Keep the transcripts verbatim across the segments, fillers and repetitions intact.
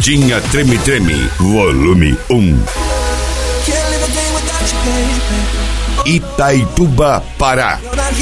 Carretinha Treme Treme, volume um. Itaituba, Pará.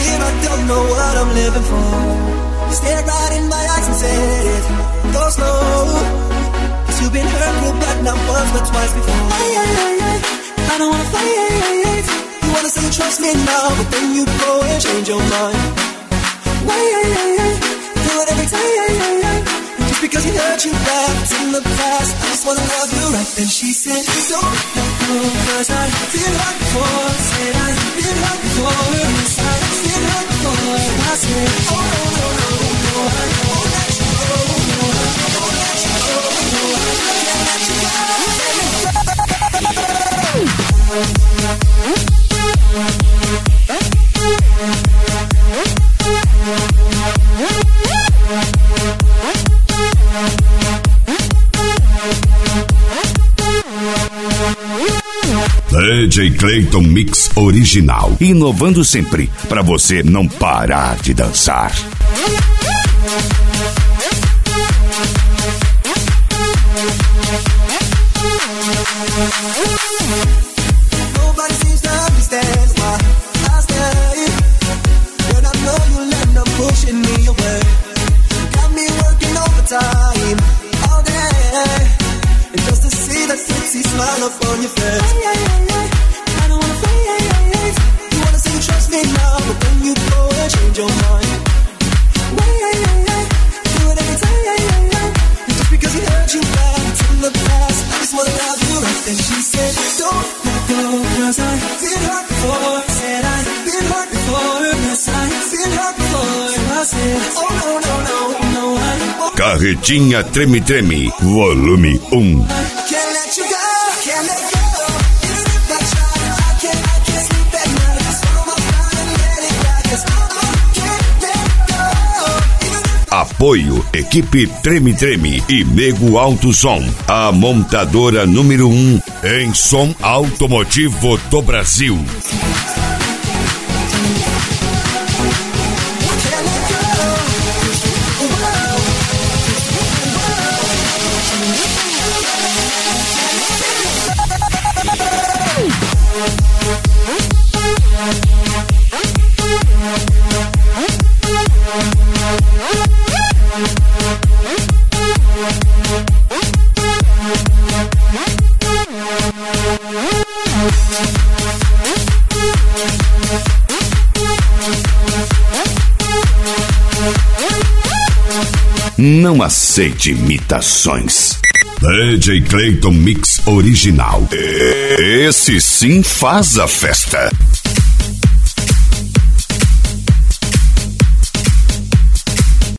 Because he hurt you back in the past, I just wanna love you right. Then she said, don't let go, cause I've been hurt before. Said I've been hurt before. Yes, I've been hurt before. I said, oh no, no, no, no, I won't let you go. No, I won't let you go. No, I can't let you go. D J Clayton Mix original, inovando sempre para você não parar de dançar. Nobody seems to understand why I stay when I know you let them pushing me away. Got me working overtime all day, and just to see that sexy smile up on your face. I don't wanna fight. You wanna say you trust me now, but then you go and change your mind. Do it every time. Just because he hurt you back in the past, I just wanna love you right. Then she said, don't let go, cause I've been hurt before. Said I've been hurt before. Yes, I've been hurt before. I said, oh no, no, no, no, I won't. Carretinha Treme Treme, volume um. Can't let you go, can't let go. Even if I try, I can't, I can't sleep at night. I just swallow my pride and let it back. 'Cause I can't let go. Even if Apoio Equipe Treme Treme e Nego Alto Som, a montadora número um em som automotivo do Brasil. Não aceite imitações. D J Clayton Mix original. Esse sim faz a festa.